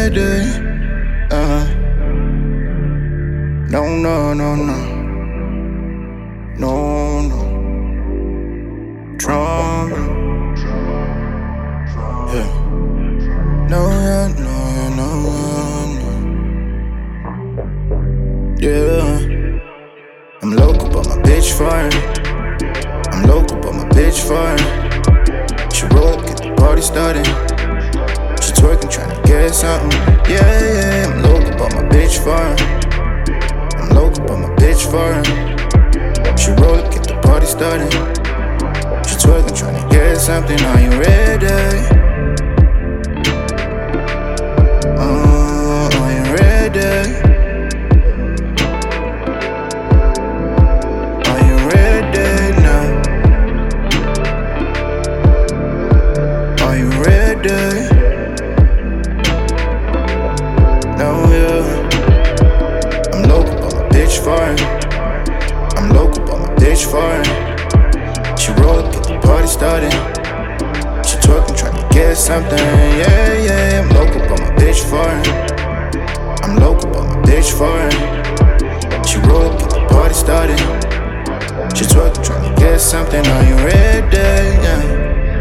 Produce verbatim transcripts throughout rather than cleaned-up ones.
ready? Uh, no, no, no, no. No, no. Trauma. Yeah. No, yeah, no, yeah, no, yeah, no. Yeah. I'm local, but my bitch fine. I'm local, but my bitch fine. She roll up, get the party started. She twerking, tryna get something. Yeah, yeah, I'm local, but my bitch fine. I'm local, but my bitch fine. She roll up, get the party started. She twerking, tryna get something. Are you ready? Uh, are you ready? Are you ready now? Are you ready? No, yeah. I'm local, but my bitch fine. I'm local, but my bitch fine. She roll up, get the party started. She twerking, tryna get something. Yeah, yeah. I'm local, but my bitch fine. I'm local, but my bitch fine. She roll up, get the party started. She twerking, tryna get something. Are you ready? Yeah.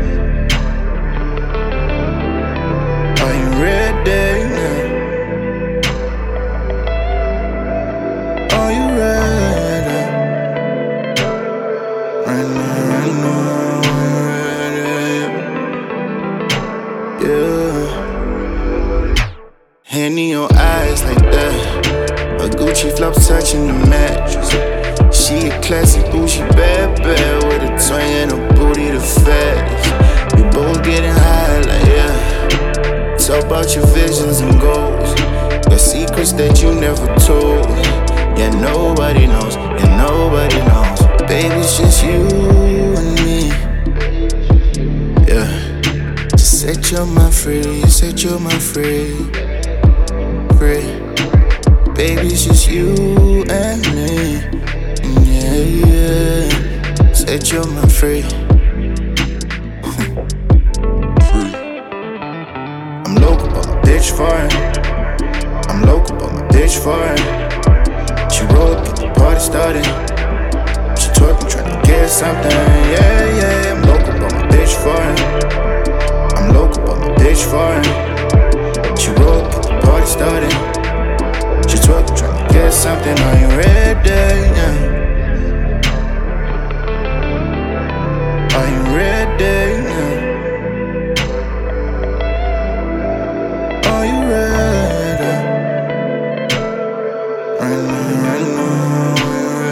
Are you ready? Yeah. Are you ready? Right now, right now, are you ready? Yeah. Hand in your eyes like that. A Gucci flop touching the mattress. She a classy bougie bad bad with a twang and a booty the fattest. We both getting high like yeah. Talk about your visions and goals. The secrets that you never told. Yeah, nobody knows, yeah, nobody knows. Baby, it's just you and me. Yeah. Just set your mind free, set your mind free. Free. Baby, it's just you and me. Yeah, yeah. Set your mind free. Free. I'm local, but my bitch fine. I'm local, but my bitch fine. She roll up, get the party started. She twerking, tryna get something. Yeah, yeah. I'm local, but my bitch fine. I'm local, but my bitch fine. She roll up, get the party started. She twerking, tryna get something. Are you ready? Yeah. Are you ready? Yeah. Are you ready? Right now, right now, are you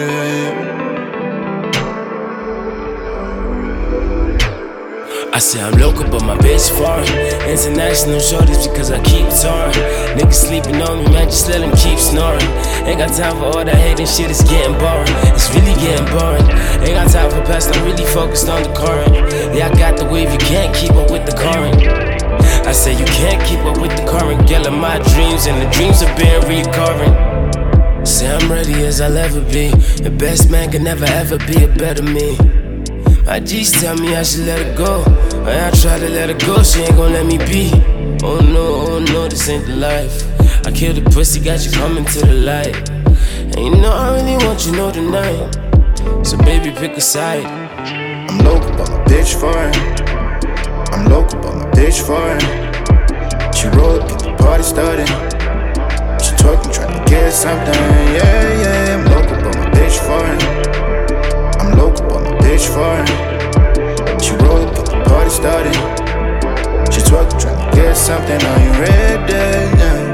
ready? I say I'm local, but my bitch foreign. International shorties because I keep touring. Niggas sleeping on me, man, just let them keep snoring. Ain't got time for all that hating shit, it's getting boring. It's really getting boring. Ain't got time for past, I'm really focused on the current. Yeah, I got the wave, you can't keep up with the current. I say you can't keep up with the current. Girl, of my dreams, and the dreams have been recurring. Say I'm ready as I'll ever be. The best man can never ever be a better me. My G's tell me I should let her go. When I try to let her go, she ain't gon' let me be. Oh no, oh no, this ain't the life. I killed the pussy, got you coming to the light. And you know I really want you know tonight. So baby, pick a side. I'm local, but my bitch fine. I'm local, but my bitch fine. She roll up, get the party started. She twerking, tryna get something. Yeah, yeah. I'm local, but my bitch fine. I'm local, but my bitch fine. She roll up, get the party started. She twerking, tryna get something. Are you ready? Yeah.